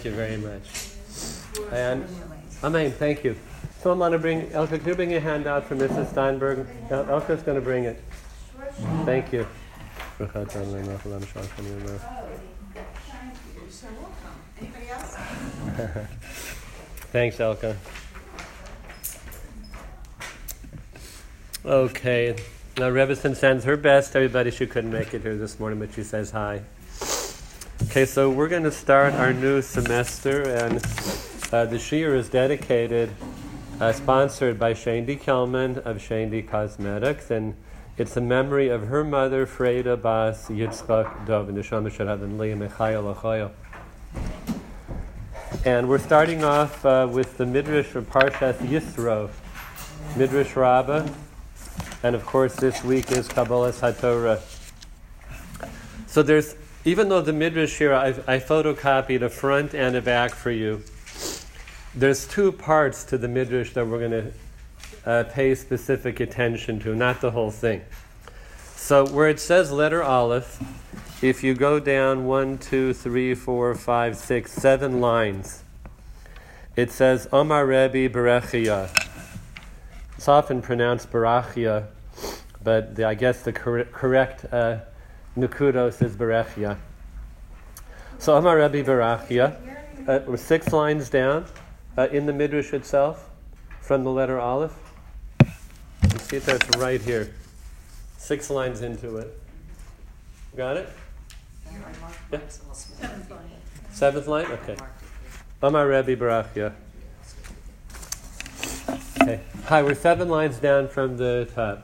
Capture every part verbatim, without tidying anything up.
Thank you very much. And Amen, thank you. Someone want to bring, Elka, can you bring your hand out for Missus Steinberg? El- Elka's going to bring it. Thank you. Oh, thank you. You're so welcome. Anybody else? Thanks, Elka. Okay. Now, Rebbeson sends her best. Everybody, she couldn't make it here this morning, but she says hi. Okay, so we're going to start our new semester, and uh, the shiur is dedicated, uh, sponsored by Shandy Kelman of Shandy Cosmetics, and it's a memory of her mother, Freda Bas Yitzchak Dov, and Neshama Sharav Leah Mechayel Achayo. And we're starting off uh, with the Midrash of Parshas Yisro, Midrash Rabbah, and of course this week is Kabbalas HaTorah. So there's, even though the Midrash here, I've, I photocopied a front and a back for you, there's two parts to the Midrash that we're going to uh, pay specific attention to, not the whole thing. So where it says letter Aleph, if you go down one, two, three, four, five, six, seven lines, it says Omar Rebbe Berechia. It's often pronounced Berachia, but the, I guess the cor- correct uh, Nukudos is Berechia. So Amar Rebbe Berachia, uh, we're six lines down uh, in the Midrash itself, from the letter Aleph. You see it there, it's right here. Six lines into it. Got it? Yeah. Seventh line. Seventh line? Okay. Amar Rebbe Berachia. Okay. Hi, we're seven lines down from the top.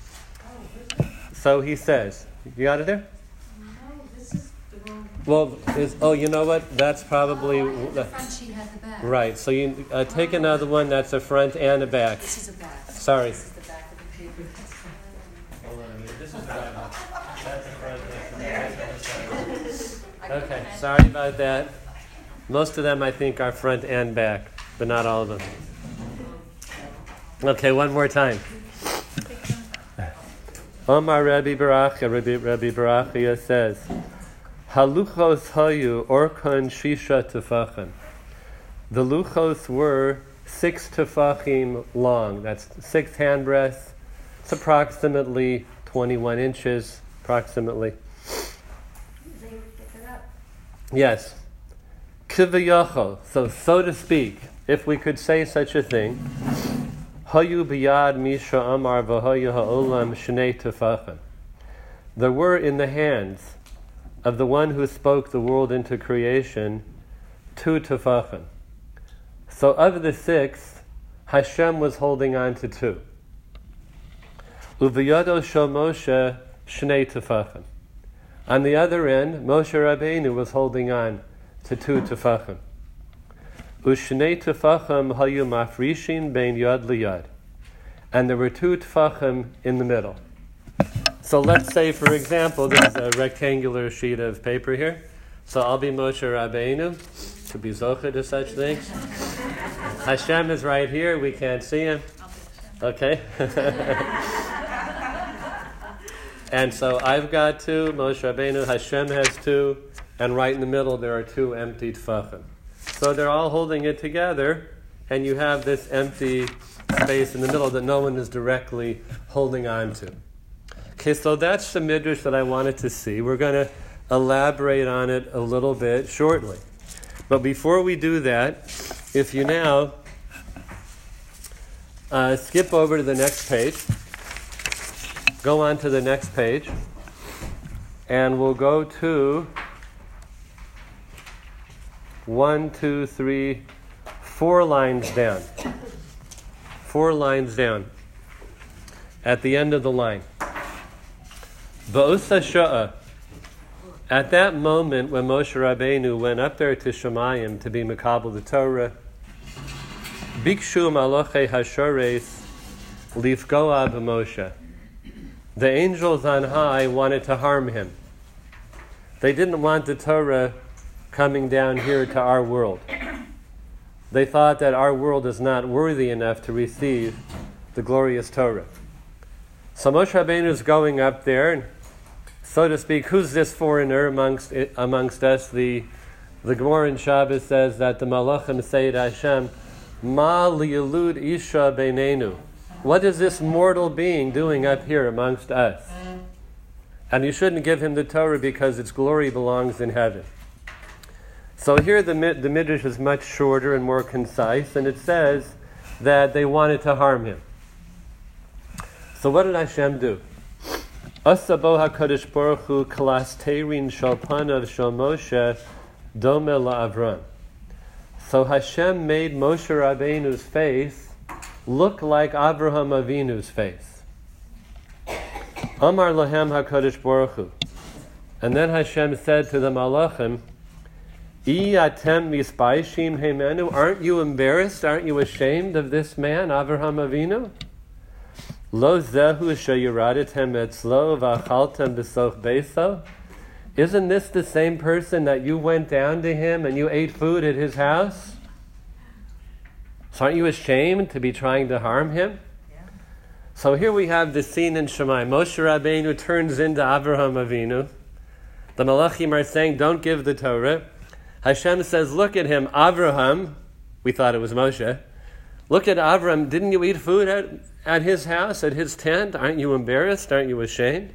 So he says, you got it there? No, this is the wrong. Well, is, oh, you know what? That's probably Oh, I thought the, the front sheet had the back. right. So you uh, take another one. That's a front and a back. This is a back. Sorry. This is the back of the paper. Hold on a minute. This is the back. That's the front. That's the back. Okay. Sorry about that. Most of them, I think, are front and back, but not all of them. Okay, one more time. Omar Rebbe Berachia, Rebbe, Rebbe Berachia says, Haluchos hayu orkon shisha tefachim. The luchos were six tefachim long. That's six handbreadths. It's approximately twenty-one inches, approximately. Yes. Kivayachol. So, so to speak, if we could say such a thing, Hayu biyad misha amar v'hayu ha'olam shnei tefachim. There were in the hands of the one who spoke the world into creation two tefachim. So of the six, Hashem was holding on to two. Uviyado shel Moshe shnei tefachim. On the other end, Moshe Rabbeinu was holding on to two tefachim. Ushnei tefachim hayu mafrishin bein yad liyad. And there were two tefachim in the middle. So let's say, for example, there's a rectangular sheet of paper here. So I'll be Moshe Rabbeinu, to be zocheh to such things. Hashem is right here. We can't see him. Okay? And so I've got two, Moshe Rabbeinu, Hashem has two, and right in the middle there are two empty tefachim. So they're all holding it together, and you have this empty space in the middle that no one is directly holding on to. Okay, so that's the midrash that I wanted to see. We're going to elaborate on it a little bit shortly. But before we do that, if you now uh, skip over to the next page, go on to the next page, and we'll go to one, two, three, four lines down. Four lines down. At the end of the line. Ba'usa sha'a. At that moment when Moshe Rabbeinu went up there to Shemayim to be Mekabel the Torah, Bikshu Malochei Hashares Lifgoa b'Moshe. The angels on high wanted to harm him. They didn't want the Torah coming down here to our world. They thought that our world is not worthy enough to receive the glorious Torah. So Moshe Rabbeinu is going up there, and so to speak, who's this foreigner amongst amongst us, the The Gemara in Shabbos says that the Malachim say to Hashem, Ma liyalud isha beinenu. What is this mortal being doing up here amongst us? And you shouldn't give him the Torah because its glory belongs in heaven. So here the, the Midrash is much shorter and more concise, and it says that they wanted to harm him. So what did Hashem do? Asabo HaKadosh Baruch Hu kalas teirin shal panav shal Moshe dome la'Avram. So Hashem made Moshe Rabbeinu's face look like Avraham Avinu's face. Amar lahem HaKadosh Baruch Hu. And then Hashem said to the Malachim, I atem mispaishim heimenu. Aren't you embarrassed? Aren't you ashamed of this man, Avraham Avinu? Lo zehu sheyiradatem etzlo v'achaltem b'soch beiso. Isn't this the same person that you went down to him and you ate food at his house? So aren't you ashamed to be trying to harm him? Yeah. So here we have the scene in Shemai. Moshe Rabbeinu turns into Avraham Avinu. The Malachim are saying, don't give the Torah. Hashem says, look at him, Avraham. We thought it was Moshe. Look at Avraham. Didn't you eat food at, at his house, at his tent? Aren't you embarrassed? Aren't you ashamed?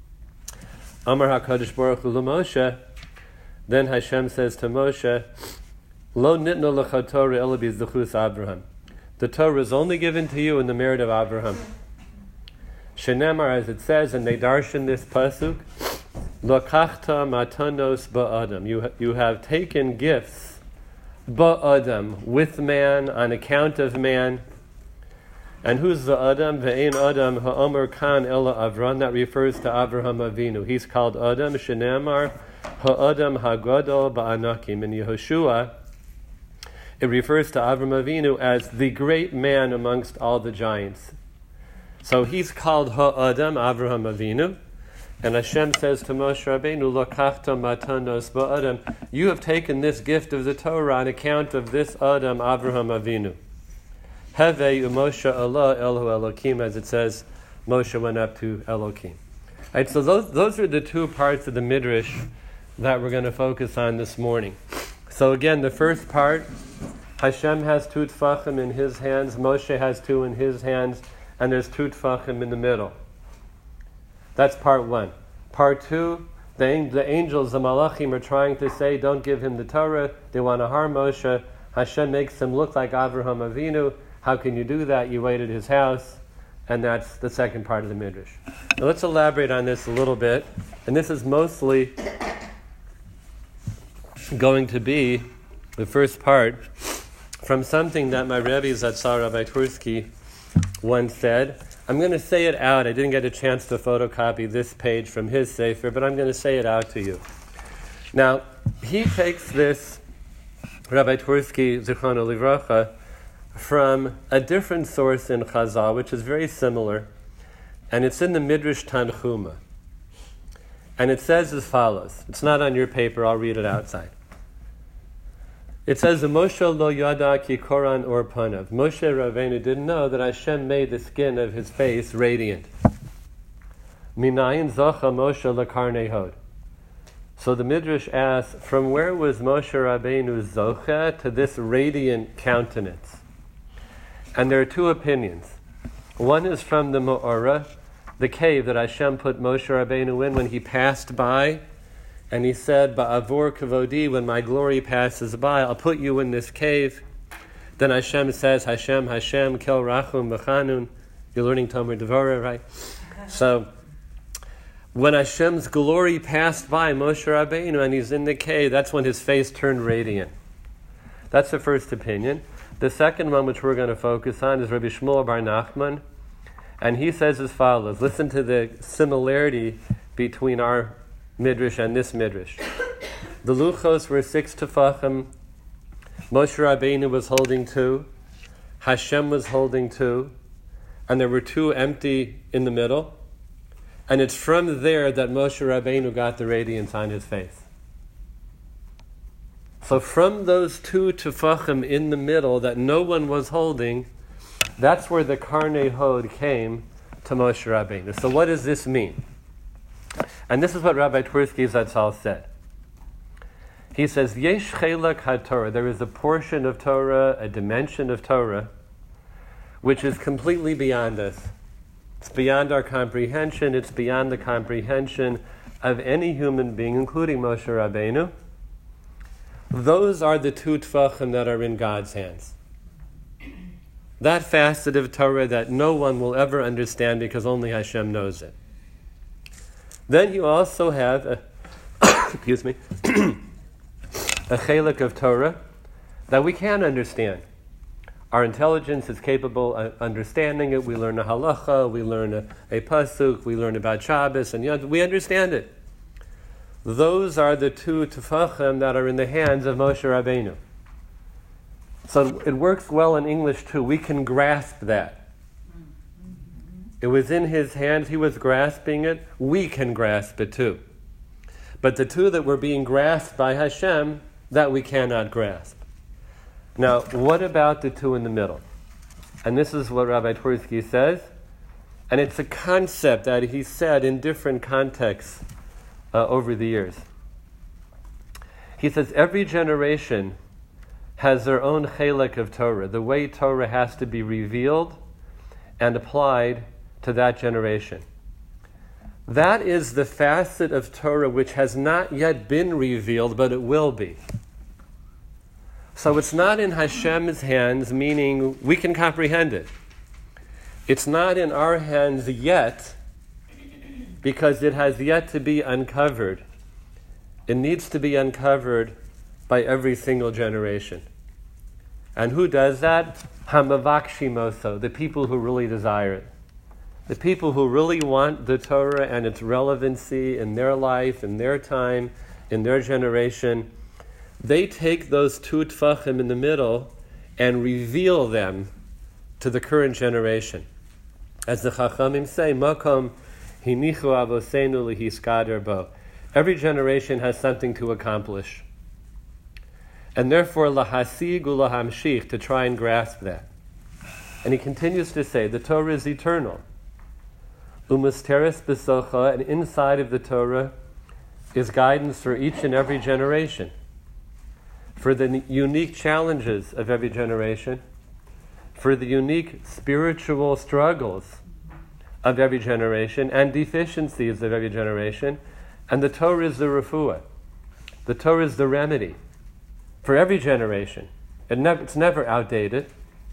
Amar HaKadosh Baruch Hu Moshe. Then Hashem says to Moshe, Lo nitno lecha Torah ela b'zichus Avraham. The Torah is only given to you in the merit of Avraham. Shenemar, as it says, and they darshan this pasuk, Lokachta matanos ba'adam. You you have taken gifts ba'adam, with man, on account of man. And who's the Adam? Ve'ein Adam ha'omer kan ela Avram. That refers to Avraham Avinu. He's called Adam. Shenemar ha'adam ha'gadol ba'anakim. In Yehoshua, it refers to Avraham Avinu as the great man amongst all the giants. So he's called ha'adam, Avraham Avinu. And Hashem says to Moshe Rabbeinu, Lokachta matanos ba'adam. You have taken this gift of the Torah on account of this Adam, Avraham Avinu. Heve Moshe Allah Elohu Elokim, as it says, Moshe went up to Elokim. Right, so those those are the two parts of the Midrash that we're going to focus on this morning. So again, the first part, Hashem has two tfachim in his hands, Moshe has two in his hands, and there's two tfachim in the middle. That's part one. Part two, the, the angels, the malachim, are trying to say, don't give him the Torah. They want to harm Moshe. Hashem makes him look like Avraham Avinu. How can you do that? You ate at his house. And that's the second part of the Midrash. Now let's elaborate on this a little bit. And this is mostly going to be the first part from something that my Rebbe Zatzar Rabbi Twersky once said. I'm going to say it out. I didn't get a chance to photocopy this page from his Sefer, but I'm going to say it out to you. Now, he takes this, Rabbi Twersky, Zichrono Livracha, from a different source in Chazal, which is very similar, and it's in the Midrash Tanchuma. And it says as follows. It's not on your paper. I'll read it outside. It says, Moshe lo yada ki koran or panav. Moshe Rabbeinu didn't know that Hashem made the skin of his face radiant. Minayin zocha Moshe lekarnei hod. So the Midrash asks, from where was Moshe Rabbeinu zocha to this radiant countenance? And there are two opinions. One is from the Me'orah, the cave that Hashem put Moshe Rabbeinu in when he passed by, and he said, Ba'avor kavodi, when my glory passes by, I'll put you in this cave. Then Hashem says, Hashem, Hashem, kel rachum b'chanun. You're learning Tomer Devorah, right? So, when Hashem's glory passed by Moshe Rabbeinu and he's in the cave, that's when his face turned radiant. That's the first opinion. The second one, which we're going to focus on, is Rabbi Shmuel Bar Nachman. And he says as follows. Listen to the similarity between our Midrash and this Midrash. The Luchos were six tefachim. Moshe Rabbeinu was holding two. Hashem was holding two. And there were two empty in the middle. And it's from there that Moshe Rabbeinu got the radiance on his face. So from those two tefachim in the middle that no one was holding, that's where the karnei hod came to Moshe Rabbeinu. So what does this mean? And this is what Rabbi Twersky Zatzal said. He says, Yesh chelak ha-Torah. There is a portion of Torah, a dimension of Torah, which is completely beyond us. It's beyond our comprehension. It's beyond the comprehension of any human being, including Moshe Rabbeinu. Those are the two tefachim that are in God's hands. That facet of Torah that no one will ever understand because only Hashem knows it. Then you also have, a, excuse me, a chelik of Torah that we can understand. Our intelligence is capable of understanding it. We learn a halacha, we learn a, a pasuk, we learn about Shabbos, and you know, we understand it. Those are the two tefachim that are in the hands of Moshe Rabbeinu. So it works well in English too. We can grasp that. It was in his hands, he was grasping it. We can grasp it too. But the two that were being grasped by Hashem, that we cannot grasp. Now, what about the two in the middle? And this is what Rabbi Twersky says. And it's a concept that he said in different contexts uh, over the years. He says every generation has their own chelek of Torah, the way Torah has to be revealed and applied to that generation. That is the facet of Torah which has not yet been revealed, but it will be. So it's not in Hashem's hands, meaning we can comprehend it. It's not in our hands yet, because it has yet to be uncovered. It needs to be uncovered by every single generation. And who does that? Hamavakshimoso, the people who really desire it. The people who really want the Torah and its relevancy in their life, in their time, in their generation, they take those two tefachim in the middle and reveal them to the current generation. As the Chachamim say, Makom hinichu avosenu lehiskader bo. Every generation has something to accomplish. And therefore, lahasig ulahamshich, to try and grasp that. And he continues to say, the Torah is eternal. Umusteres besocha, and inside of the Torah is guidance for each and every generation, for the unique challenges of every generation, for the unique spiritual struggles of every generation and deficiencies of every generation. And the Torah is the refuah. The Torah is the remedy for every generation. It never, it's never outdated.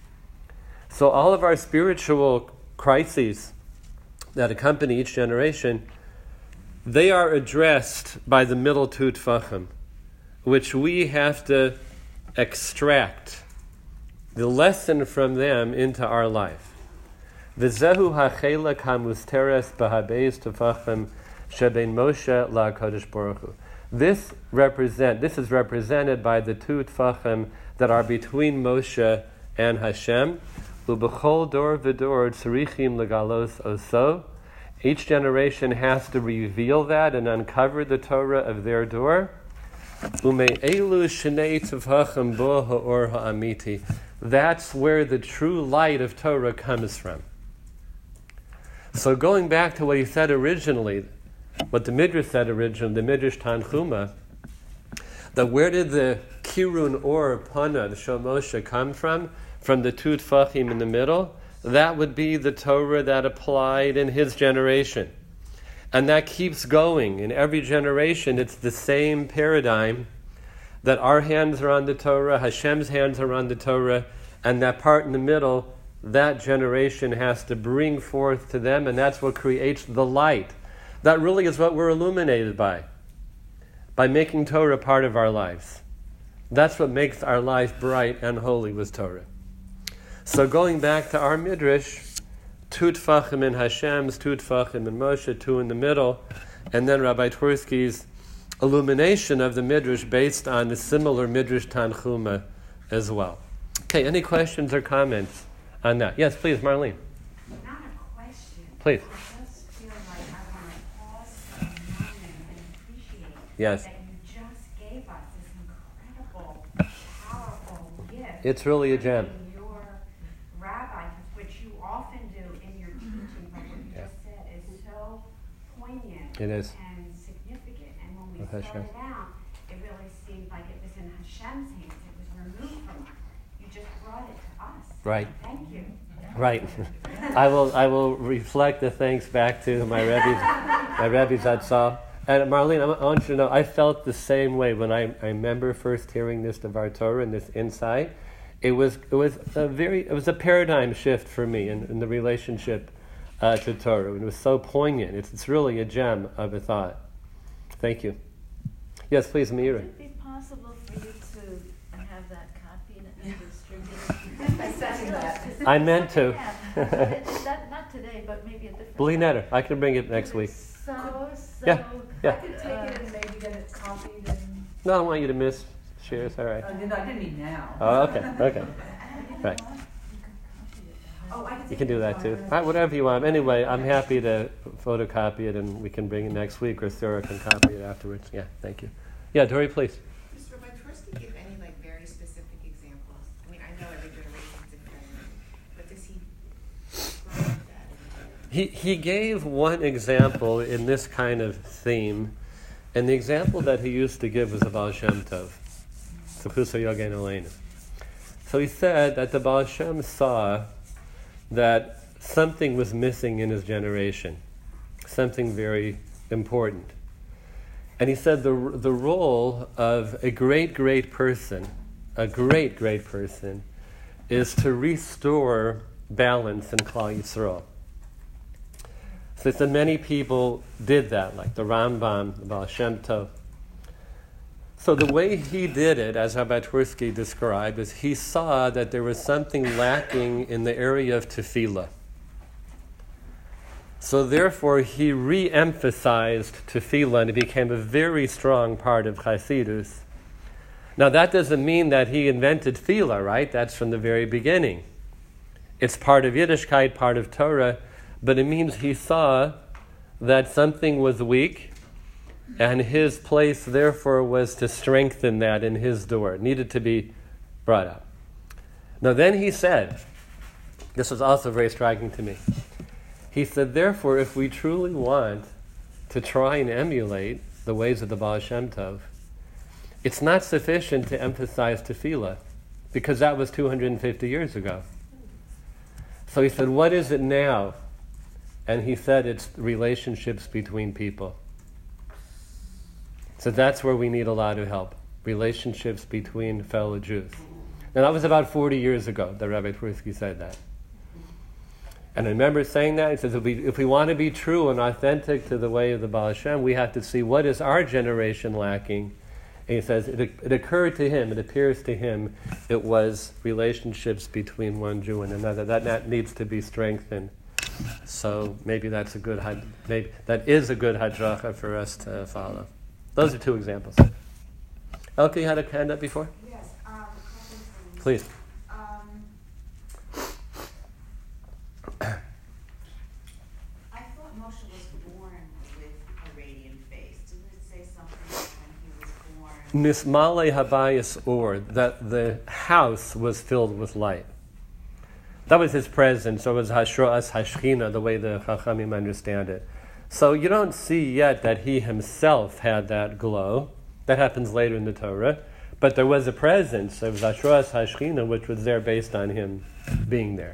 So all of our spiritual crises that accompany each generation, they are addressed by the middle two tefachim, which we have to extract the lesson from them into our life. V'zehu ha'chelek ha'musteres b'habeis tefachim shebein Moshe la'Kadosh Baruch Hu. This represent. This is represented by the two tefachim that are between Moshe and Hashem. U'b'chol dor v'dor tzrichim legalos oso. Each generation has to reveal that and uncover the Torah of their door. U'me'elu shnei tefachim bo ha'or ha'amiti. That's where the true light of Torah comes from. So going back to what he said originally, what the Midrash said originally, the Midrash Tanchuma, that where did the Kirun or Pana, the Shel Moshe, come from? From the two tefachim in the middle? That would be the Torah that applied in his generation. And that keeps going. In every generation, it's the same paradigm that our hands are on the Torah, Hashem's hands are on the Torah, and that part in the middle, that generation has to bring forth to them, and that's what creates the light. That really is what we're illuminated by, by making Torah part of our lives. That's what makes our life bright and holy with Torah. So going back to our Midrash, two tefachim in Hashem's, two tefachim in Moshe, two in the middle, and then Rabbi Twersky's illumination of the Midrash based on the similar Midrash Tanchuma as well. Okay, any questions or comments on that? Yes, please, Marlene. Not a question. Please. I just feel like I want to pause for a moment and appreciate Yes. that you just gave us this incredible, powerful gift. It's really a gem. In your rabbi, which you often do in your teaching, but what you Yeah. just said is so poignant It is. and significant. And when we Okay, started sure. out, it really seemed like Hashem's hands. It was removed from us. You just brought it to us. Right. Thank you. Right. I will I will reflect the thanks back to my Rebbe, my Rebbe Zatzal. And Marlene, I want you to know, I felt the same way when I, I remember first hearing this Devar Torah and this insight. It was it was a very it was a paradigm shift for me in, in the relationship uh, to Torah. It was so poignant. It's it's really a gem of a thought. Thank you. Yes, please, Meira. Would it be possible for you to have that copy and distribute it? I second that. I meant to. Yeah. It- that- Not today, but maybe a different Blee time. Netter. I can bring it next week. So, so. Yeah, yeah. I could take it and maybe get it copied and, No, I don't want you to miss shares. All right. oh, no, I didn't mean now. Oh, okay, okay. Right. Oh, I can You can do that too. All right, whatever you want. Anyway, I'm happy to photocopy it and we can bring it next week, or Sarah can copy it afterwards. Yeah, thank you. Yeah, Dory, please. Mister Rabbi Tversky give any like very specific examples? I mean, I know every generation is different, but does he describe that? He he gave one example in this kind of theme, and the example that he used to give was the Baal Shem Tov. Sepuso Yogen Aleinu. So he said that the Baal Shem saw that something was missing in his generation, something very important. And he said the the role of a great, great person, a great, great person, is to restore balance in Klal Yisrael. So he said many people did that, like the Rambam, the Baal Shem Tov. So the way he did it, as Rabbi Tversky described, is he saw that there was something lacking in the area of tefillah. So therefore he re-emphasized tefillah, and it became a very strong part of Chassidus. Now that doesn't mean that he invented tefillah, right? That's from the very beginning. It's part of Yiddishkeit, part of Torah, but it means he saw that something was weak, and his place, therefore, was to strengthen that in his door. It needed to be brought up. Now then he said, this was also very striking to me, he said, therefore, if we truly want to try and emulate the ways of the Baal Shem Tov, it's not sufficient to emphasize tefillah, because that was two hundred fifty years ago. So he said, what is it now? And he said it's relationships between people. So that's where we need a lot of help. Relationships between fellow Jews. And that was about forty years ago that Rabbi Tversky said that. And I remember saying that. He says, if we, if we want to be true and authentic to the way of the Baal Shem, we have to see what is our generation lacking. And he says, it, it occurred to him, it appears to him, it was relationships between one Jew and another. That, that needs to be strengthened. So maybe that's a good, maybe that is a good hadracha for us to follow. Those are two examples. Elke, you had a hand up before? Yes, um, a couple things. Please. Um, I thought Moshe was born with a radiant face. Didn't it say something when he was born? Nismale habayis or, that the house was filled with light. That was his presence, or was hashroas hashchina, the way the Chachamim understand it. So you don't see yet that he himself had that glow. That happens later in the Torah. But there was a presence of hashroas hashchina, which was there based on him being there.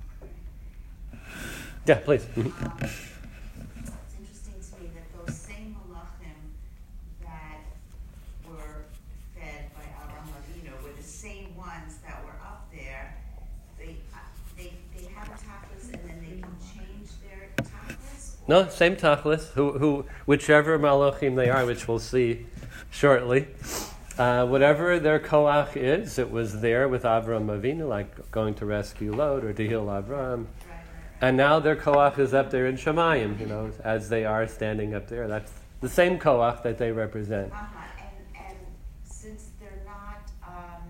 Yeah, please. Um, it's interesting to me that those same malachim that were fed by Avraham Avinu were the same ones that were up there. They uh, they they have a tachlis and then they can change their tachlis. No, same tachlis, who, who, whichever malachim they are, which we'll see shortly. Uh, whatever their koach is, it was there with Avraham Avinu, like going to rescue Lot or to heal Avraham. And now their koach is up there in Shemayim, you know, as they are standing up there. That's the same koach that they represent. Uh-huh. And and since they're not um,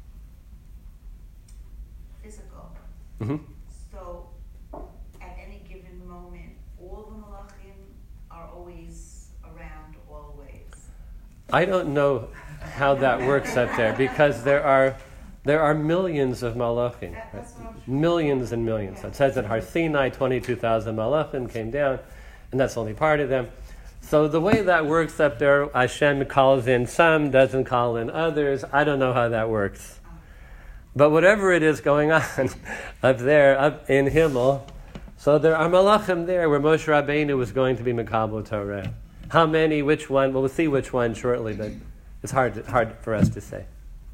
physical, Mm-hmm. so at any given moment, all the malachim are always around always. I don't know how that works up there, because there are there are millions of malachim, That, right? that's what I'm Millions and millions. So it says that Har Sinai, twenty-two thousand malachim came down, and that's only part of them. So the way that works up there, Hashem calls in some, doesn't call in others. I don't know how that works. But whatever it is going on up there, up in Himmel, so there are malachim there where Moshe Rabbeinu was going to be Mekabel Torah. How many, which one? Well, we'll see which one shortly, but it's hard hard for us to say.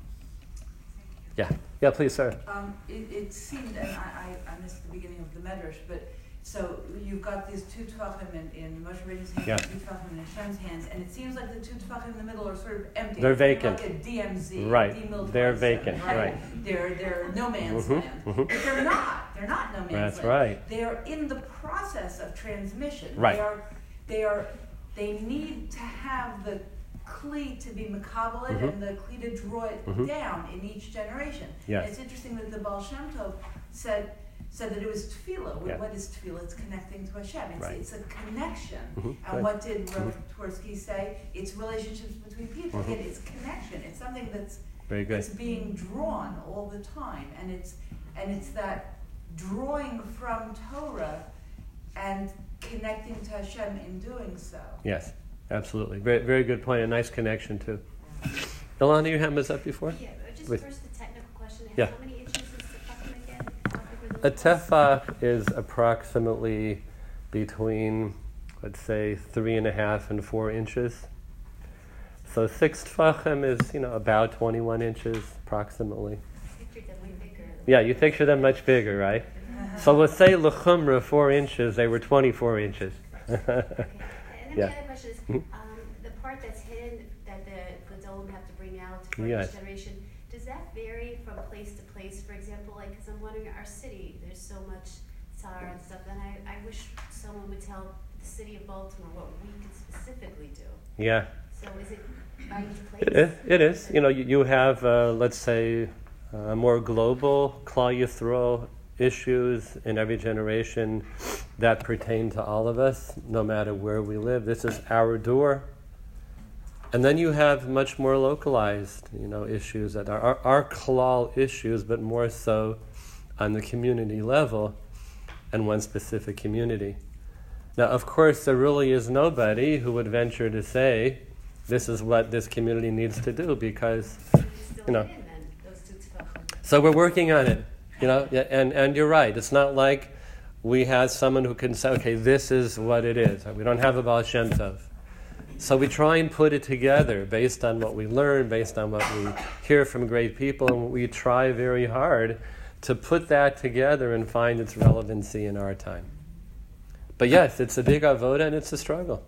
Yeah. Yeah, please, sir. Um, it, it seemed, and I, I, I missed the beginning of the Medrash, but so you've got these two tefachim in, in Moshe Rabbeinu's hands, Yeah. two tefachim in Hashem's hands, and it seems like the two tefachim in the middle are sort of empty. They're vacant. Like a D M Z. Right. demilitarized They're zone, vacant, right. They're, they're no man's Mhm, land. mhm. But they're not. They're not no man's That's land. right. They are in the process of transmission. Right. They are, they are, they need to have the Kli to be makabelit Mhm. and the Kli to draw it Mhm. down in each generation. Yes. And it's interesting that the Baal Shem Tov said said that it was tefillah. What- Yeah. What is tefillah? It's connecting to Hashem. It's, Right. it's a connection. Mhm. And Right. what did Rav Twersky say? It's relationships between people. Mhm. It is connection. It's something that's Very good. it's being drawn all the time, and it's and it's that drawing from Torah and connecting to Hashem in doing so. Yes, absolutely. Very, very good point. A nice connection too. Ilana, your hand was up before. Yeah, but just With- first the technical question. Yeah. How many inches is tefachim again? How big were A those? tefach is approximately between, let's say, three and a half and four inches. So six tefachim is, you know, about twenty-one inches, approximately. I pictured them way bigger. Yeah, you picture them much bigger, right? So let's say l'chumra, four inches, they were twenty-four inches. Okay. And then Yeah. the other question is, Mhm. um, the part that's hidden that the Gedolim have to bring out for Yes. each generation, does that vary from place to place? For example, like, because I'm wondering, our city, there's so much tzara and stuff, and I, I wish someone would tell the city of Baltimore what we could specifically do. Yeah. So is it by each place? It is. It is. You know, you, you have, uh, let's say, uh, more global Klal Yisrael issues in every generation that pertain to all of us, no matter where we live. This is our door. And then you have much more localized, you know, issues that are our, our Klal issues, but more so on the community level and one specific community. Now, of course, there really is nobody who would venture to say, this is what this community needs to do, because, It's still you know. hidden then, those two tefachim. So we're working on it, you know, yeah, and, and you're right. It's not like we have someone who can say, okay, this is what it is. We don't have a Baal Shem Tov. So we try and put it together based on what we learn, based on what we hear from great people, and we try very hard to put that together and find its relevancy in our time. But yes, it's a big avoda and it's a struggle.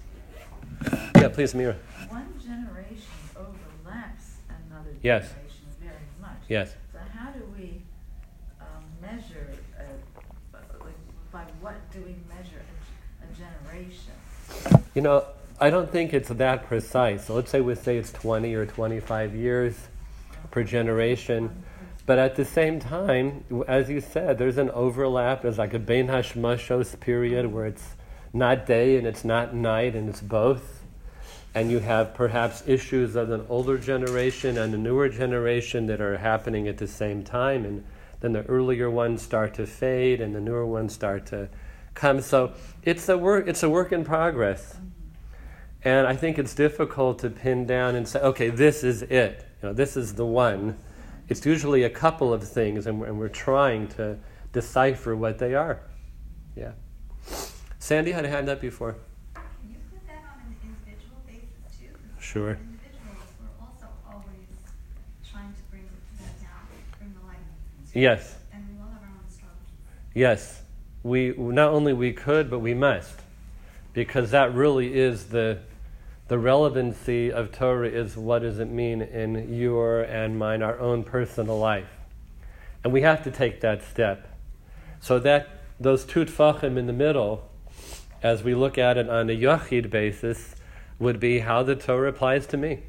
Yeah, please, Mira. One generation overlaps another Yes. generation very much. Yes. So how do we um, measure, uh, like, by what do we measure a, a generation? You know, I don't think it's that precise. So let's say we say it's twenty or twenty-five years per generation. But at the same time, as you said, there's an overlap. There's like a Bein Hashmashos period where it's not day and it's not night and it's both. And you have perhaps issues of an older generation and a newer generation that are happening at the same time. And then the earlier ones start to fade and the newer ones start to come. So it's a work, it's a work in progress. And I think it's difficult to pin down and say, okay, this is it. You know, this is the one. It's usually a couple of things, and we're, and we're trying to decipher what they are. Yeah. Sandy had a hand up before. Can you put that on an individual basis too? Because Sure. individuals, we're also always trying to bring that down, bring the light. Yes. And we all have our own struggles. Yes. We not only we could, but we must, because that really is the the relevancy of Torah. Is what does it mean in your and mine, our own personal life, and we have to take that step. So that those two tefachim in the middle, as we look at it on a yachid basis, would be how the Torah applies to me.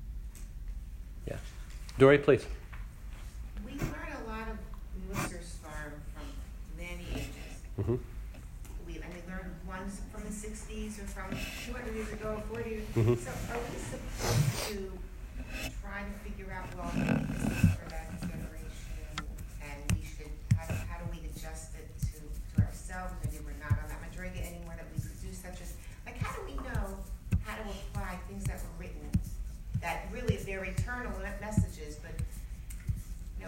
Yeah, Dory, please. We learn a lot of Musar Svarim from many ages. Mm-hmm. We, and we learned ones from the sixties or from two hundred years ago, forty years. Mhm. So are we supposed to try to figure out, well, this is for that generation, and we should, how do, how do we adjust it to, to ourselves? Maybe we're not on that majority anymore, that we could do such as, like, how do we know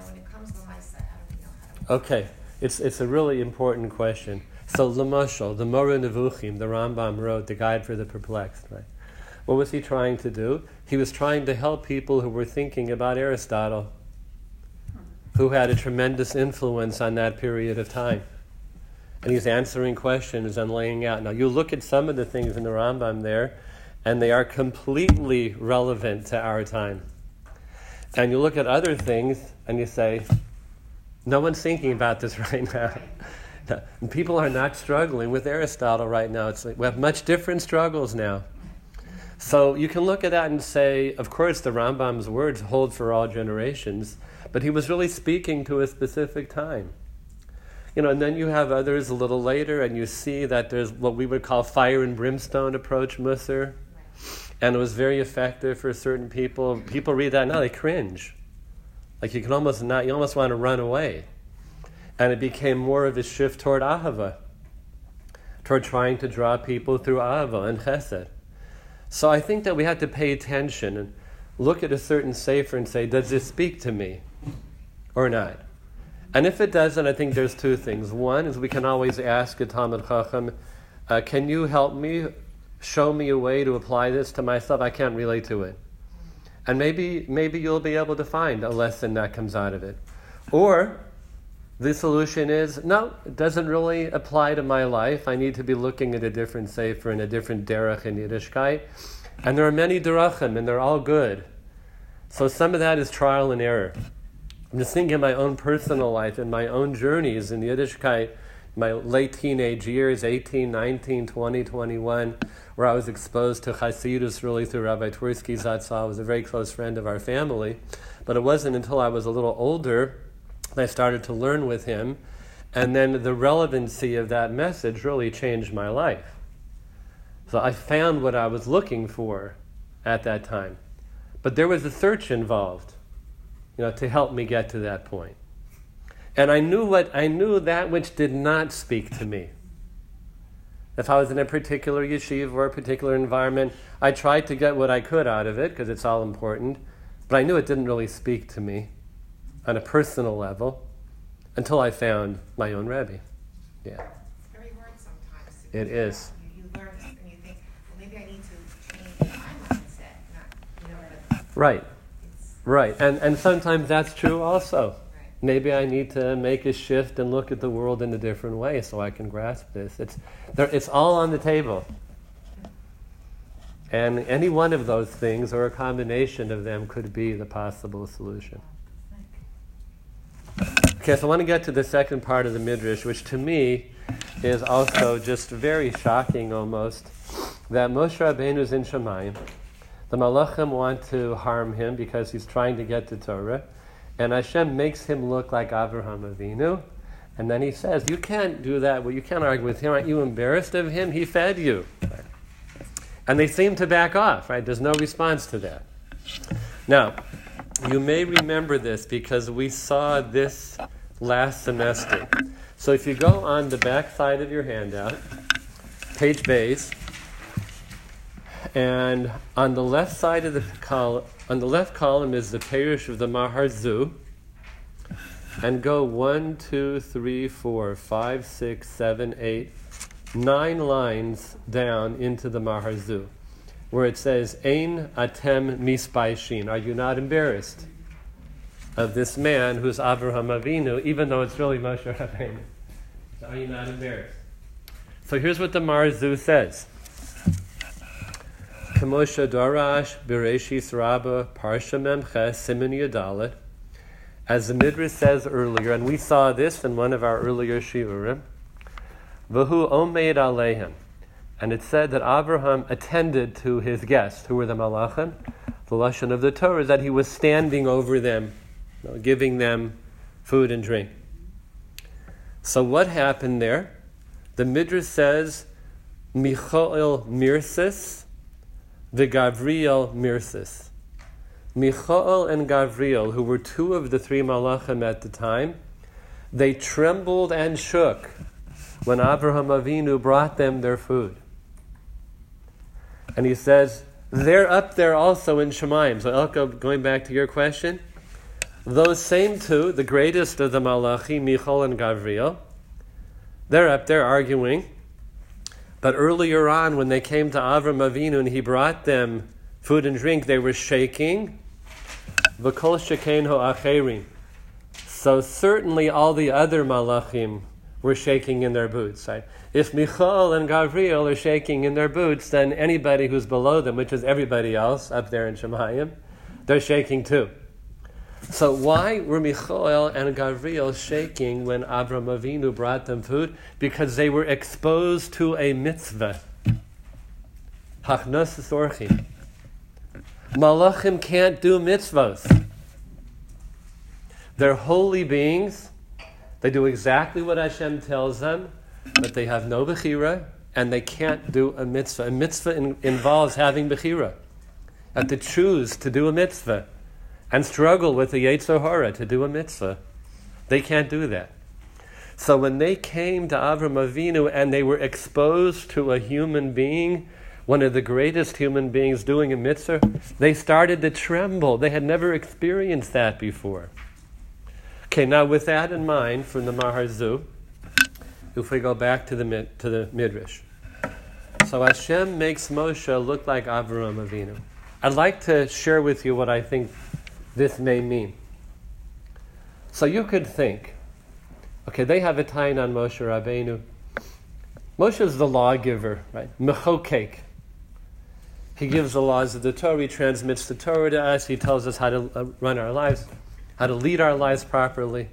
when it comes to Lamaisa, how do we know how to... Okay, it's it's a really important question. So, Lamashal, the Moreh Nevuchim, the Rambam wrote, the Guide for the Perplexed, right? What was he trying to do? He was trying to help people who were thinking about Aristotle, who had a tremendous influence on that period of time. And he's answering questions and laying out. Now, you look at some of the things in the Rambam there, and they are completely relevant to our time. And you look at other things, and you say, no one's thinking about this right now. And people are not struggling with Aristotle right now. It's like we have much different struggles now. So you can look at that and say, of course, the Rambam's words hold for all generations, but he was really speaking to a specific time. You know, and then you have others a little later, and you see that there's what we would call fire and brimstone approach Musar, and it was very effective for certain people. People read that now, they cringe. Like you can almost not, you almost want to run away. And it became more of a shift toward Ahava, toward trying to draw people through Ahava and Chesed. So I think that we have to pay attention and look at a certain sefer and say, does this speak to me or not? And if it doesn't, I think there's two things. One is we can always ask a Talmid Chacham, uh, can you help me, show me a way to apply this to myself? I can't relate to it. And maybe maybe you'll be able to find a lesson that comes out of it. Or the solution is, no, it doesn't really apply to my life. I need to be looking at a different sefer and a different derech in Yiddishkeit. And there are many derachim, and they're all good. So some of that is trial and error. I'm just thinking of my own personal life and my own journeys in Yiddishkeit, my late teenage years, eighteen, nineteen, twenty, twenty-one, where I was exposed to Hasidus really through Rabbi Twersky Zatzal. I was a very close friend of our family. But it wasn't until I was a little older I started to learn with him, and then the relevancy of that message really changed my life. So I found what I was looking for at that time. But there was a search involved, you know, to help me get to that point. And I knew what I knew that which did not speak to me. If I was in a particular yeshiva or a particular environment, I tried to get what I could out of it, because it's all important, but I knew it didn't really speak to me on a personal level, until I found my own Rebbe. Yeah. It's very hard sometimes. It is. You, you learn and you think, well, maybe I need to change my mindset, not, you know, but Right. it's, Right. And and sometimes that's true also. right. Maybe I need to make a shift and look at the world in a different way so I can grasp this. It's there, it's all on the table. And any one of those things or a combination of them could be the possible solution. Okay, so I want to get to the second part of the Midrash, which to me is also just very shocking almost, that Moshe Rabbeinu is in Shemayim. The Malachim want to harm him because he's trying to get to Torah, and Hashem makes him look like Avraham Avinu, and then he says, you can't do that, well, you can't argue with him, aren't you embarrassed of him? He fed you. And they seem to back off, right? There's no response to that. Now, you may remember this because we saw this last semester. So if you go on the back side of your handout, page base, and on the left side of the column, on the left column is the Perush of the Mahar Zu, and go one, two, three, four, five, six, seven, eight, nine lines down into the Mahar Zu, where it says, Ein atem mispaishin. Are you not embarrassed of this man who's Avraham Avinu, even though it's really Moshe Rabbeinu? Are you not embarrassed? So here's what the Mahar Zu says. K'moshe Darash Bereshis Rabbah Parsha Memches Siman Yudalet. As the Midrash says earlier, and we saw this in one of our earlier shiurim, V'hu omeid aleihim. And it said that Avraham attended to his guests, who were the Malachim. The Lashon of the Torah is that he was standing over them, you know, giving them food and drink. So what happened there? The Midrash says, Michael Mirsis, the Gavriel Mirsis. Michael and Gavriel, who were two of the three Malachim at the time, they trembled and shook when Avraham Avinu brought them their food. And he says, they're up there also in Shemayim. So Elko, going back to your question, those same two, the greatest of the Malachim, Michael and Gavriel, they're up there arguing. But earlier on, when they came to Avram Avinu and he brought them food and drink, they were shaking. V'kol sheken ho'acherim. So certainly all the other Malachim were shaking in their boots. Right? If Michael and Gavriel are shaking in their boots, then anybody who's below them, which is everybody else up there in Shemayim, they're shaking too. So why were Michael and Gavriel shaking when Avram Avinu brought them food? Because they were exposed to a mitzvah. Hachnos orchim. Malachim can't do mitzvahs. They're holy beings. They do exactly what Hashem tells them, but they have no bechira, and they can't do a mitzvah. A mitzvah in, involves having bechira. You have to choose to do a mitzvah and struggle with the Yetzer Hara to do a mitzvah. They can't do that. So when they came to Avram Avinu and they were exposed to a human being, one of the greatest human beings doing a mitzvah, they started to tremble. They had never experienced that before. Okay, now with that in mind, from the Mahar Zu, if we go back to the to the Midrash. So Hashem makes Moshe look like Avraham Avinu. I'd like to share with you what I think this may mean. So you could think, okay, they have a tain on Moshe Rabbeinu. Moshe is the lawgiver, right? Mechokek. He gives the laws of the Torah. He transmits the Torah to us. He tells us how to uh, run our lives, how to lead our lives properly.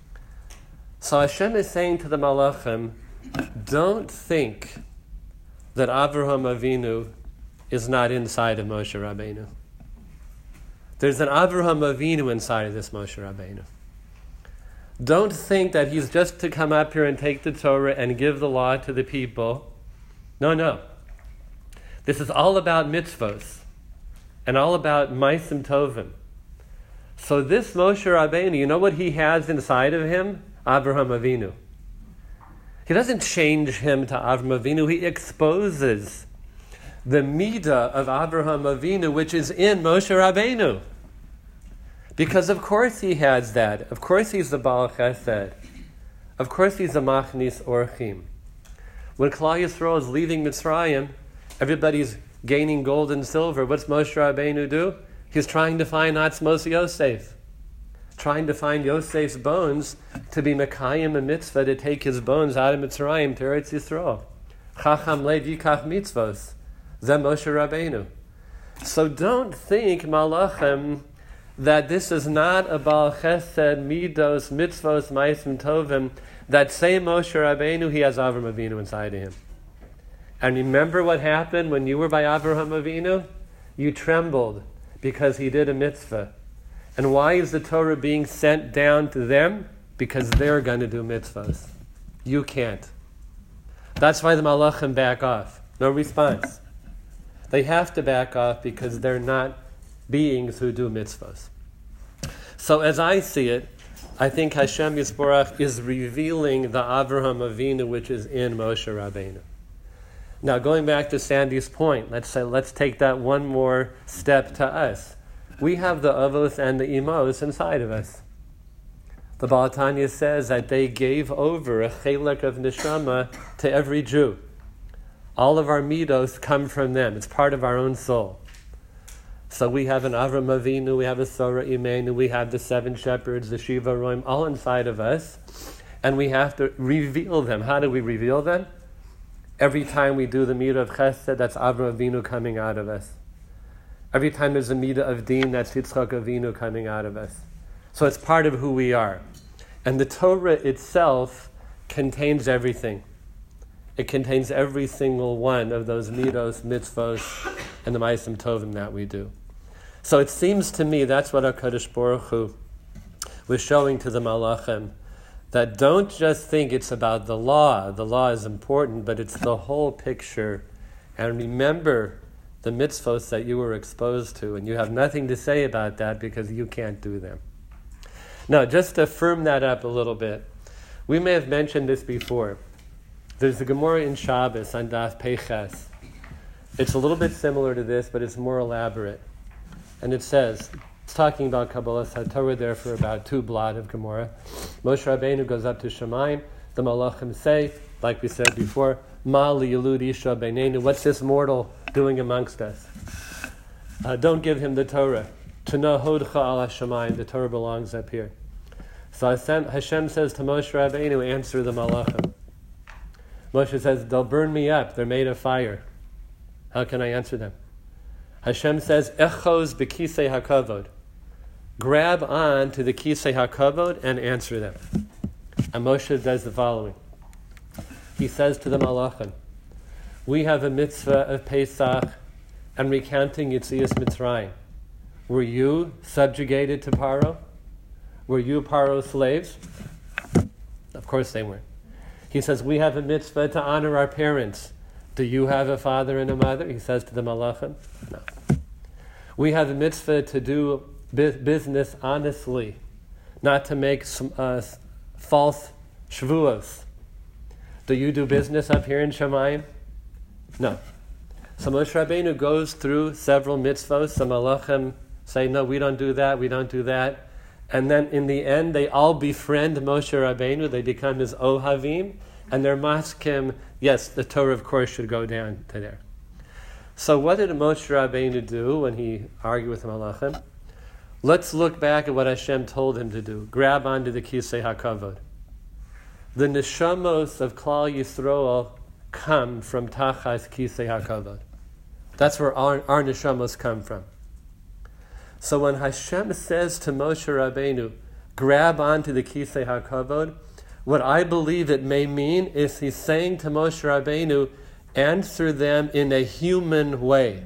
So Hashem is saying to the Malachim, don't think that Avraham Avinu is not inside of Moshe Rabbeinu. There's an Avraham Avinu inside of this Moshe Rabbeinu. Don't think that he's just to come up here and take the Torah and give the law to the people. No, no. This is all about mitzvos and all about ma'asim tovim. So this Moshe Rabbeinu, you know what he has inside of him? Avraham Avinu. He doesn't change him to Avraham Avinu. He exposes the midah of Avraham Avinu, which is in Moshe Rabbeinu. Because of course he has that. Of course he's the Baal Chesed. Of course he's the Machnis Orchim. When Klal Yisrael is leaving Mitzrayim, everybody's gaining gold and silver. What's Moshe Rabbeinu do? He's trying to find Atzmos Yosef. Trying to find Yosef's bones to be Mekayim a mitzvah to take his bones out of Mitzrayim to Eretz Yisrael. Chacham lev yikach mitzvos. Zeh Moshe Rabbeinu. So don't think, Malachim, that this is not a Baal Chesed, Midos, Mitzvos, Ma'asim Tovim. That same Moshe Rabbeinu, he has Avraham Avinu inside of him. And remember what happened when you were by Avraham Avinu? You trembled because he did a mitzvah. And why is the Torah being sent down to them? Because they're going to do mitzvahs. You can't. That's why the Malachim back off. No response. They have to back off because they're not beings who do mitzvahs. So as I see it, I think Hashem Yisborach is revealing the Avraham Avinu which is in Moshe Rabbeinu. Now going back to Sandy's point, let's say let's take that one more step to us. We have the avos and the imos inside of us. The Baal Tanya says that they gave over a chelek of neshama to every Jew. All of our midos come from them. It's part of our own soul. So we have an Avram Avinu, we have a Sora Imenu, we have the seven shepherds, the Shiva Roim, all inside of us. And we have to reveal them. How do we reveal them? Every time we do the midah of Chesed, that's Avram Avinu coming out of us. Every time there's a midah of Din, that's Yitzchak Avinu coming out of us. So it's part of who we are. And the Torah itself contains everything. It contains every single one of those midos, mitzvos, and the ma'asim tovim that we do. So it seems to me that's what HaKadosh Baruch Hu was showing to the Malachim, that don't just think it's about the law. The law is important, but it's the whole picture. And remember the mitzvos that you were exposed to, and you have nothing to say about that because you can't do them. Now, just to firm that up a little bit, we may have mentioned this before. There's a Gemara in Shabbos on Daf Peiches. It's a little bit similar to this, but it's more elaborate. And it says, It's talking about Kabbalas HaTorah there for about two blot of Gemara. Moshe Rabbeinu goes up to Shemayim. The Malachim say, like we said before, Ma li yilud isha beinenu. What's this mortal doing amongst us? Uh, don't give him the Torah. Tana hodcha ala Shemayim. The Torah belongs up here. So Hashem, Hashem says to Moshe Rabbeinu, answer the Malachim. Moshe says, they'll burn me up. They're made of fire. How can I answer them? Hashem says, Echoz b'kisei hakavod. Grab on to the kisei hakavod and answer them. And Moshe does the following. He says to the Malachim, we have a mitzvah of Pesach and recounting Yetzias Mitzrayim. Were you subjugated to Paro? Were you Paro's slaves? Of course they weren't. He says, we have a mitzvah to honor our parents. Do you have a father and a mother? He says to the Malachim. No. We have a mitzvah to do bu- business honestly, not to make some, uh, false shvuos. Do you do business up here in Shemayim? No. So Moshe Rabbeinu goes through several mitzvos. The Malachim say, no, we don't do that, we don't do that. And then in the end, they all befriend Moshe Rabbeinu. They become his Ohavim. And they're maskim, yes, the Torah, of course, should go down to there. So what did Moshe Rabbeinu do when he argued with the Malachim? Let's look back at what Hashem told him to do. Grab onto the Kisei HaKavod. The neshamos of Klal Yisroel come from Tachas Kisei HaKavod. That's where our, our neshamos come from. So when Hashem says to Moshe Rabbeinu, grab onto the Kisei HaKavod, what I believe it may mean is he's saying to Moshe Rabbeinu, answer them in a human way.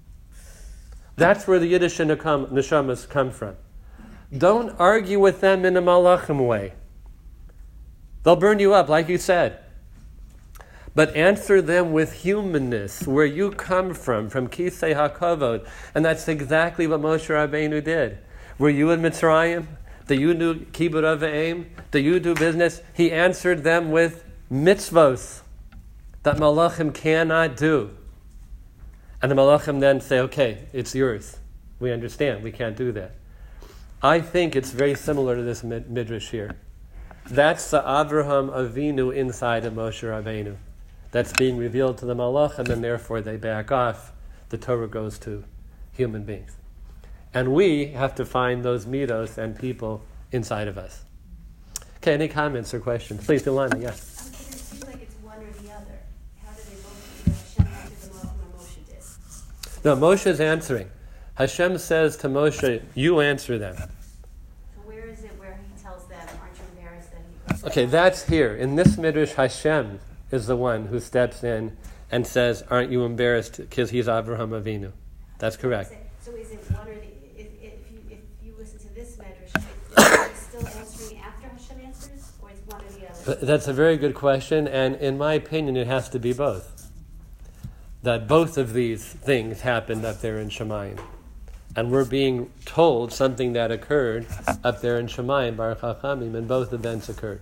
That's where the Yiddish neshamas come from. Don't argue with them in a malachim way. They'll burn you up, like you said. But answer them with humanness, where you come from, from Kisei HaKavod. And that's exactly what Moshe Rabbeinu did. Were you in Mitzrayim? Do you do Kibbud Av V'Eim? Do you do business? He answered them with mitzvos that Malachim cannot do. And the Malachim then say, okay, it's yours. We understand, we can't do that. I think it's very similar to this midrash here. That's the Avraham Avinu inside of Moshe Rabbeinu. That's being revealed to the Malachim, and therefore they back off. The Torah goes to human beings. And we have to find those midos and people inside of us. Okay, any comments or questions? Please, Delana, yes. Um, it seems like it's one or the other. How do they both do Hashem answered the Malachim or Moshe did? No, Moshe's answering. Hashem says to Moshe, you answer them. So where is it where he tells them, aren't you embarrassed that he... Okay, that's here. In this midrash, Hashem is the one who steps in and says, aren't you embarrassed because he's Avraham Avinu. That's correct. So is it one or the... If, if, you, if you listen to this medrash, is it still answering after Hashem answers? Or it's one or the other? That's a very good question, and in my opinion, it has to be both. That both of these things happened up there in Shemayim. And we're being told something that occurred up there in Shemayim, Baruch HaChamim, and both events occurred.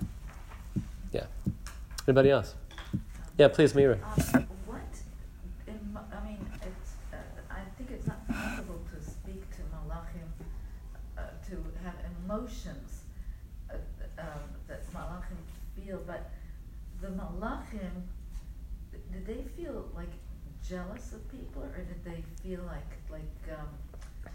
Yeah. Anybody else? Yeah, please, Mira. Um, what? In, I mean, it's. Uh, I think it's not possible to speak to malachim uh, to have emotions uh, um, that malachim feel, but the malachim, did they feel like jealous of people, or did they feel like like um,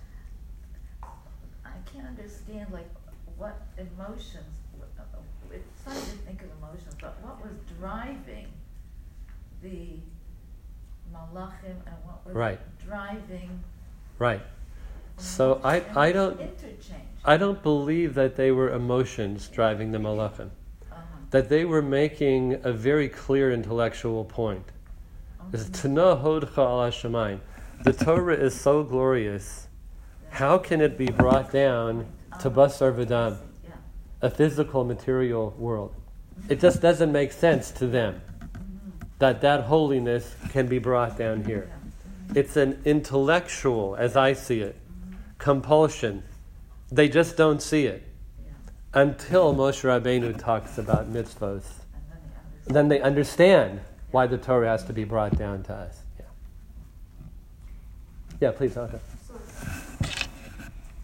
I can't understand like what emotions. It's funny to think of emotions, but what was driving the malachim and what was right. driving right. So I I don't interchange. I don't believe that they were emotions driving the malachim. Uh-huh. That they were making a very clear intellectual point. Tana hodcha ala Shemayim. The Torah is so glorious. How can it be brought down to basar v'dam, a physical, material world? It just doesn't make sense to them that that holiness can be brought down here. It's an intellectual, as I see it, compulsion. They just don't see it until Moshe Rabbeinu talks about mitzvos. And then they understand why the Torah has to be brought down to us. Yeah, yeah please, Anka. So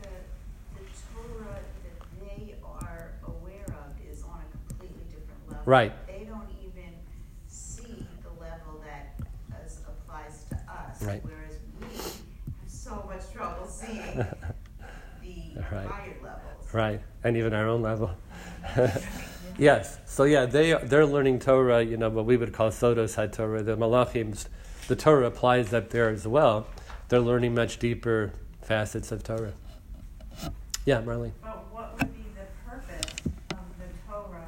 Right. They don't even see the level that as applies to us. Right. Whereas we have so much trouble seeing the Right. higher levels. Right, and even our own level. Yes, so yeah, they are, they're learning Torah, you know, what we would call Sodos HaTorah. The Malachim, the Torah applies up there as well. They're learning much deeper facets of Torah. Yeah, Marlene. But what would be the purpose of the Torah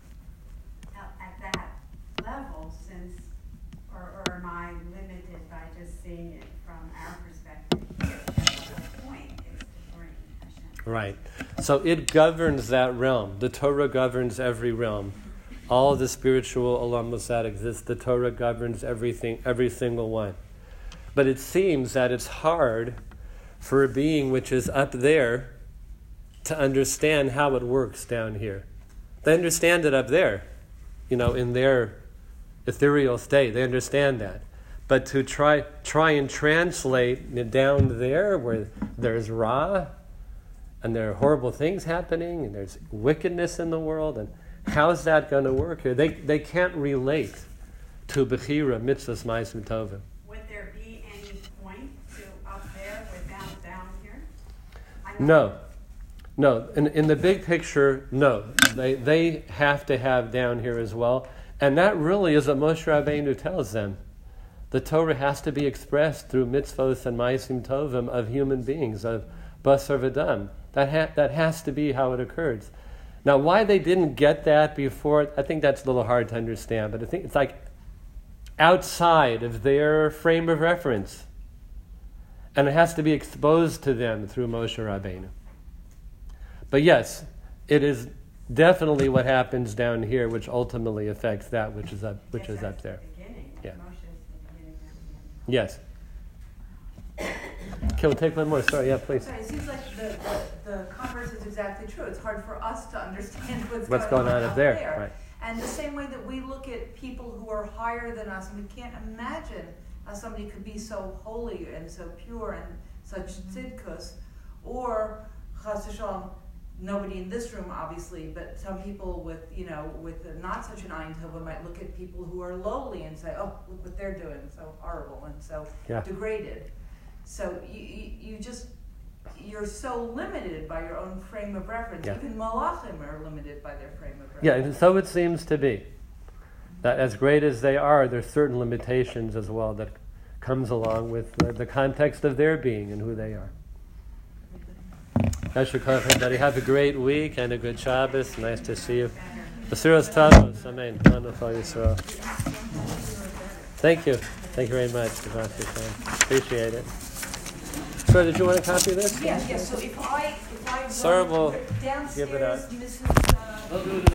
at, at that level, since, or, or am I limited by just seeing it from our perspective? That's the whole point, is to bring Hashem. Right. So it governs that realm. The Torah governs every realm. All the spiritual olamos that exist, the Torah governs everything, every single one. But it seems that it's hard for a being which is up there to understand how it works down here. They understand it up there, you know, in their ethereal state. They understand that. But to try try and translate it down there where there's Ra, and there are horrible things happening, and there's wickedness in the world, and how's that going to work here? They they can't relate to Bechira, Mitzvahs, Ma'asim Tovim. Would there be any point to up there without down here? I No. No. In, in the big picture, no. They they have to have down here as well. And that really is what Moshe Rabbeinu tells them. The Torah has to be expressed through mitzvos and ma'asim tovim of human beings, of basar v'dam. That, ha- that has to be how it occurs. Now, why they didn't get that before, I think that's a little hard to understand, but I think it's like outside of their frame of reference. And it has to be exposed to them through Moshe Rabbeinu. But yes, it is definitely what happens down here which ultimately affects that which is up, which guess is that's up there. the beginning. Yeah. Moshe is the beginning and the end. Yes. Okay, we'll take one more. Sorry, yeah, please. Sorry, it seems like the, the, the converse is exactly true. It's hard for us to understand what's, What's going on up there? there. Right. And the same way that we look at people who are higher than us, and we can't imagine how somebody could be so holy and so pure and such tzidkus, or chas v'shalom, nobody in this room obviously, but some people with, you know, with a, not such an ayin tova might look at people who are lowly and say, oh, look what they're doing, so horrible and so Yeah. degraded. So you, you, you just, you're so limited by your own frame of reference. Yeah. Even malachim are limited by their frame of reference. Yeah, and so it seems to be. That as great as they are, there's certain limitations as well that comes along with the, the context of their being and who they are. Everybody have a great week and a good Shabbos. Nice to see you. B'suras Tavos. Amen. Wonderful Yisrael. Thank you. Thank you very much. Appreciate it. So, did you want a copy of this? Yeah, yeah. So if I, if I Sarah will run downstairs, give it out. Missus Uh,